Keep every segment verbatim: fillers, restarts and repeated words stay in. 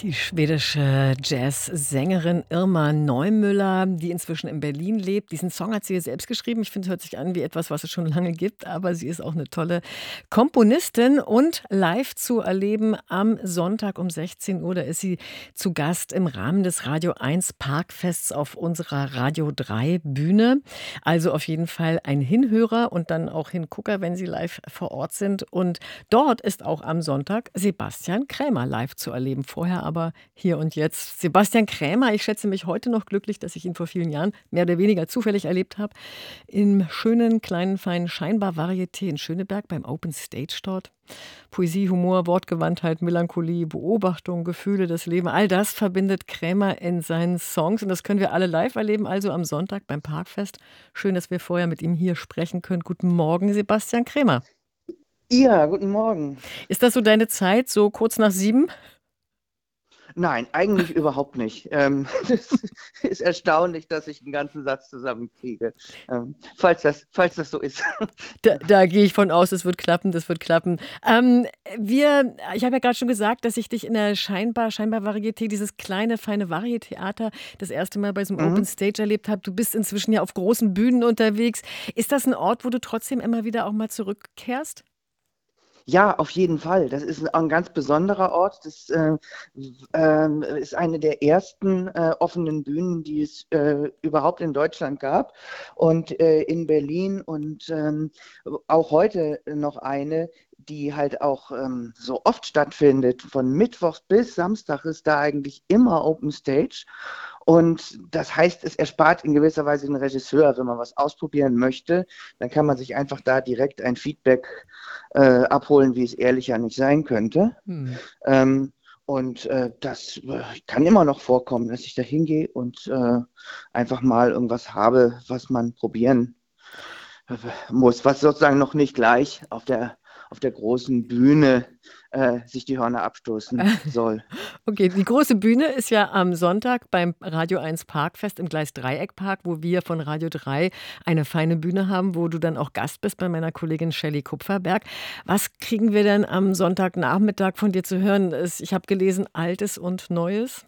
Die schwedische Jazzsängerin Irma Neumüller, die inzwischen in Berlin lebt. Diesen Song hat sie selbst geschrieben. Ich finde, es hört sich an wie etwas, was es schon lange gibt, aber sie ist auch eine tolle Komponistin und live zu erleben am Sonntag um sechzehn Uhr. Da ist sie zu Gast im Rahmen des Radio eins Parkfests auf unserer Radio drei Bühne. Also auf jeden Fall ein Hinhörer und dann auch Hingucker, wenn sie live vor Ort sind. Und dort ist auch am Sonntag Sebastian Krämer live zu erleben. Vorher aber hier und jetzt Sebastian Krämer. Ich schätze mich heute noch glücklich, dass ich ihn vor vielen Jahren mehr oder weniger zufällig erlebt habe. Im schönen, kleinen, feinen Scheinbar Varieté in Schöneberg beim Open Stage dort. Poesie, Humor, Wortgewandtheit, Melancholie, Beobachtung, Gefühle, das Leben, all das verbindet Krämer in seinen Songs und das können wir alle live erleben, also am Sonntag beim Parkfest. Schön, dass wir vorher mit ihm hier sprechen können. Guten Morgen, Sebastian Krämer. Ja, guten Morgen. Ist das so deine Zeit, so kurz nach sieben? Nein, eigentlich überhaupt nicht. Ähm, das ist erstaunlich, dass ich einen ganzen Satz zusammenkriege. Ähm, falls das, falls das so ist. Da, da gehe ich von aus, das wird klappen, das wird klappen. Ähm, wir, ich habe ja gerade schon gesagt, dass ich dich in der Scheinbar, Scheinbar Varieté, dieses kleine, feine Varietheater, das erste Mal bei so einem Open Mhm. Stage erlebt habe. Du bist inzwischen ja auf großen Bühnen unterwegs. Ist das ein Ort, wo du trotzdem immer wieder auch mal zurückkehrst? Ja, auf jeden Fall. Das ist ein, ein ganz besonderer Ort. Das äh, w- ähm, ist eine der ersten äh, offenen Bühnen, die es äh, überhaupt in Deutschland gab und äh, in Berlin und ähm, auch heute noch eine, die halt auch ähm, so oft stattfindet. Von Mittwoch bis Samstag ist da eigentlich immer Open Stage. Und das heißt, es erspart in gewisser Weise den Regisseur, wenn man was ausprobieren möchte, dann kann man sich einfach da direkt ein Feedback äh, abholen, wie es ehrlicher nicht sein könnte. Hm. Ähm, und äh, das äh, kann immer noch vorkommen, dass ich da hingehe und äh, einfach mal irgendwas habe, was man probieren äh, muss, was sozusagen noch nicht gleich auf der, auf der großen Bühne äh, sich die Hörner abstoßen soll. Okay, die große Bühne ist ja am Sonntag beim Radio eins Parkfest im Gleis-Dreieck-Park, wo wir von Radio drei eine feine Bühne haben, wo du dann auch Gast bist bei meiner Kollegin Shelley Kupferberg. Was kriegen wir denn am Sonntagnachmittag von dir zu hören? Es- Ich habe gelesen, Altes und Neues.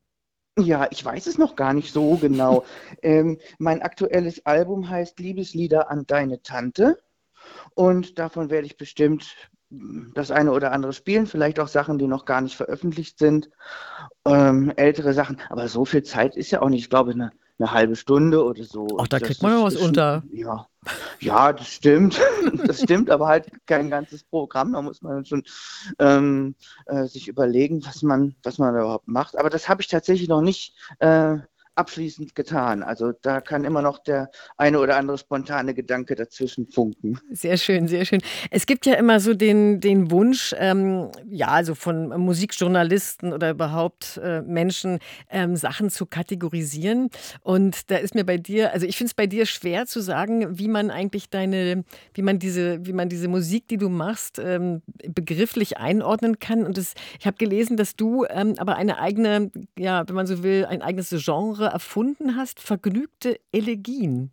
Ja, ich weiß es noch gar nicht so genau. Ähm, mein aktuelles Album heißt Liebeslieder an deine Tante und davon werde ich bestimmt mm, das eine oder andere spielen, vielleicht auch Sachen, die noch gar nicht veröffentlicht sind, ähm, ältere Sachen. Aber so viel Zeit ist ja auch nicht, ich glaube, eine, eine halbe Stunde oder so. Ach, da Das kriegt man noch ist, was ist schon, unter. ja, ja, das stimmt. Das stimmt, aber halt kein ganzes Programm. Da muss man schon ähm, äh, sich überlegen, was man, was man da überhaupt macht. Aber das habe ich tatsächlich noch nicht äh, abschließend getan. Also da kann immer noch der eine oder andere spontane Gedanke dazwischen funken. Sehr schön, sehr schön. Es gibt ja immer so den, den Wunsch, ähm, ja, also von Musikjournalisten oder überhaupt äh, Menschen, ähm, Sachen zu kategorisieren. Und da ist mir bei dir, also ich finde es bei dir schwer zu sagen, wie man eigentlich deine, wie man diese, wie man diese Musik, die du machst, ähm, begrifflich einordnen kann. Und das, ich habe gelesen, dass du ähm, aber eine eigene, ja, wenn man so will, ein eigenes Genre erfunden hast, vergnügte Elegien.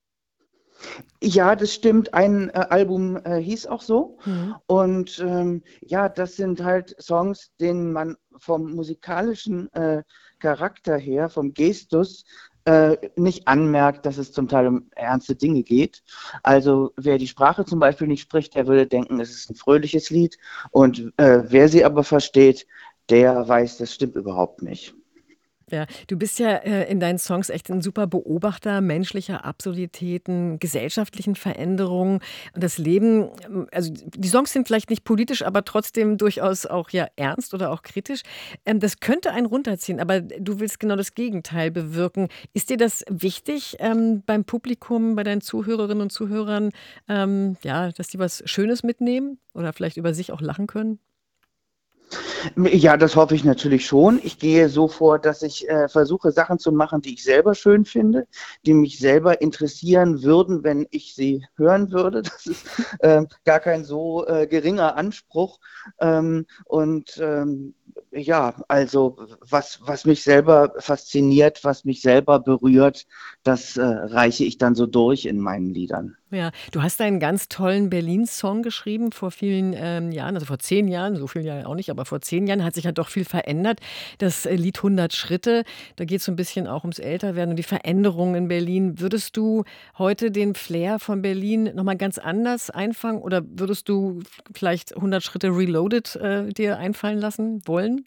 Ja, das stimmt. Ein äh, Album äh, hieß auch so. Hm. Und ähm, ja, das sind halt Songs, denen man vom musikalischen äh, Charakter her, vom Gestus, äh, nicht anmerkt, dass es zum Teil um ernste Dinge geht. Also wer die Sprache zum Beispiel nicht spricht, der würde denken, es ist ein fröhliches Lied. Und äh, wer sie aber versteht, der weiß, das stimmt überhaupt nicht. Ja, du bist ja äh, in deinen Songs echt ein super Beobachter menschlicher Absurditäten, gesellschaftlichen Veränderungen und das Leben. ähm, Also die Songs sind vielleicht nicht politisch, aber trotzdem durchaus auch ja ernst oder auch kritisch. Ähm, das könnte einen runterziehen, aber du willst genau das Gegenteil bewirken. Ist dir das wichtig ähm, beim Publikum, bei deinen Zuhörerinnen und Zuhörern, ähm, ja, dass die was Schönes mitnehmen oder vielleicht über sich auch lachen können? Ja, das hoffe ich natürlich schon. Ich gehe so vor, dass ich äh, versuche, Sachen zu machen, die ich selber schön finde, die mich selber interessieren würden, wenn ich sie hören würde. Das ist äh, gar kein so äh, geringer Anspruch. Ähm, und ähm, ja, also was, was mich selber fasziniert, was mich selber berührt, das äh, reiche ich dann so durch in meinen Liedern. Ja, du hast einen ganz tollen Berlin-Song geschrieben vor vielen, ähm, Jahren, also vor zehn Jahren, so viel ja auch nicht, aber vor zehn Jahren hat sich ja doch viel verändert. Das, äh, Lied „hundert Schritte", da geht's so 'n bisschen auch ums Älterwerden und die Veränderungen in Berlin. Würdest du heute den Flair von Berlin noch mal ganz anders einfangen oder würdest du v vielleicht „hundert Schritte Reloaded", äh, dir einfallen lassen wollen?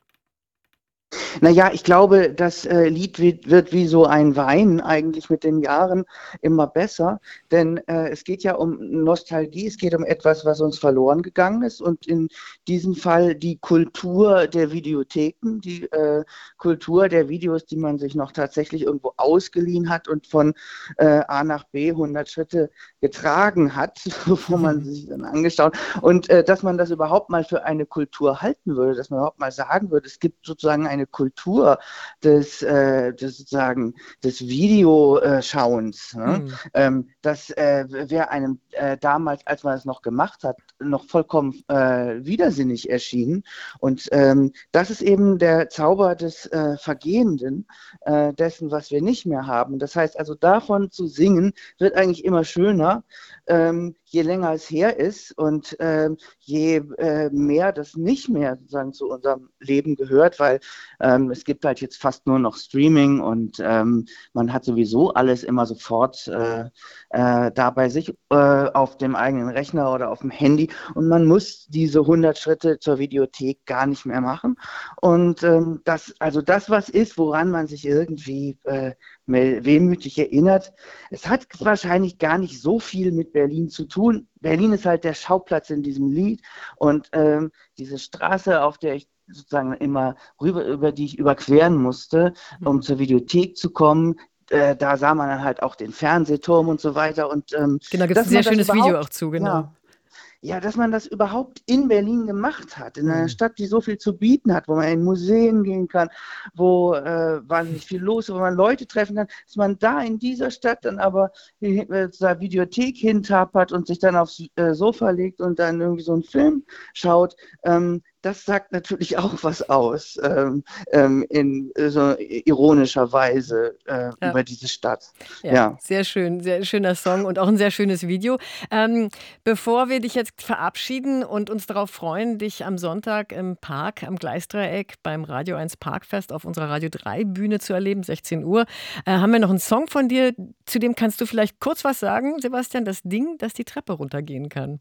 Na ja, ich glaube, das, äh, Lied wird wird wie so ein Wein eigentlich mit den Jahren immer besser, denn, äh, es geht ja um Nostalgie, es geht um etwas, was uns verloren gegangen ist und in diesem Fall die Kultur der Videotheken, die, äh, Kultur der Videos, die man sich noch tatsächlich irgendwo ausgeliehen hat und von, äh, A nach B hundert Schritte getragen hat, wo man sie sich dann angeschaut und, äh, dass man das überhaupt mal für eine Kultur halten würde, dass man überhaupt mal sagen würde, es gibt sozusagen eine Kultur des, äh des sozusagen des Video äh, Schauens, ne? Mhm. Ähm, das, äh, w wäre einem, äh, damals, als man es noch gemacht hat, noch vollkommen, äh, widersinnig erschienen. Und, ähm, das ist eben der Zauber des, äh, Vergehenden, äh, dessen, was wir nicht mehr haben. Das heißt also, davon zu singen, wird eigentlich immer schöner, ähm, je länger es her ist und, ähm, je, äh, mehr das nicht mehr sozusagen zu unserem Leben gehört, weil, ähm, es gibt halt jetzt fast nur noch Streaming und, ähm, man hat sowieso alles immer sofort, äh, äh, da bei sich, äh, auf dem eigenen Rechner oder aufm Handy und man muss diese hundert Schritte zur Videothek gar nicht mehr machen. Und, ähm, das also das, was ist, woran man sich irgendwie, äh, mel wehmütig erinnert, es hat wahrscheinlich gar nicht so viel mit Berlin zu tun. Berlin ist halt der Schauplatz in diesem Lied und, ähm, diese Straße, auf der ich sozusagen immer rüber über die ich überqueren musste, um Mhm. zur Videothek zu kommen, äh, da sah man dann halt auch den Fernsehturm und so weiter und, ähm, Genau, gibt's 'n dass sehr man das schönes Video auch überhaupt zu, genau. ja, ja, dass man das überhaupt in Berlin gemacht hat, in einer Mhm. Stadt, die so viel zu bieten hat, wo man in Museen gehen kann, wo, äh, wahnsinnig viel los ist, wo man Leute treffen kann, dass man da in dieser Stadt dann aber die, äh, zur Videothek hintapert und sich dann aufs, äh, Sofa legt und dann irgendwie so 'n Film schaut, ähm, das sagt natürlich auch was aus, ähm, ähm, in so i ironischer Weise, äh, Ja. über diese Stadt. Ja, Ja. sehr schön, sehr schöner Song und auch 'n sehr schönes Video. Ähm, bevor wir dich jetzt verabschieden und uns darauf freuen, dich am Sonntag im Park am Gleisdreieck beim Radio eins Parkfest auf unserer Radio drei Bühne zu erleben, sechzehn Uhr, äh, haben wir noch 'n Song von dir, zu dem kannst du vielleicht kurz was sagen, Sebastian, „Das Ding, das die Treppe runtergehen kann“.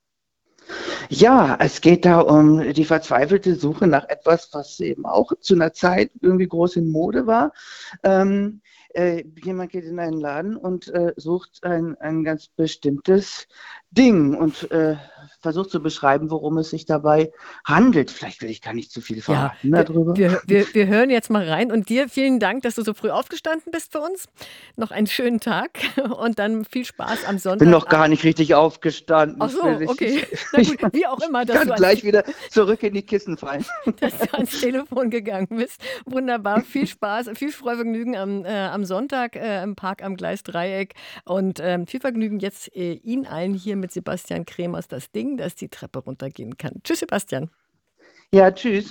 Ja, es geht da um die verzweifelte Suche nach etwas, was eben auch zu 'ner Zeit irgendwie groß in Mode war. Ähm, äh, jemand geht in einen Laden und, äh, sucht ein ein ganz bestimmtes Ding und, äh, versucht zu beschreiben, worum es sich dabei handelt. Vielleicht will ich gar nicht zu viel Ja, verraten da wir drüber. wir wir wir hören jetzt mal rein und dir vielen Dank, dass du so früh aufgestanden bist für uns. Noch einen schönen Tag und dann viel Spaß am Bin noch Sonntagab gar nicht richtig aufgestanden. Ach Ich will so, nicht okay. ich Na gut, ich wie auch immer, ich dass du kann ans gleich wieder zurück in die Kissen fallen. dass du ans Telefon gegangen bist. Wunderbar, viel Spaß, viel Freuvergnügen am, äh am Sonntag, äh, im Park am Gleisdreieck und, ähm, viel Vergnügen jetzt, äh, Ihnen allen hier mit Sebastian Kremers „Das Ding, das die Treppe runtergehen kann“. Tschüss, Sebastian. Ja, tschüss.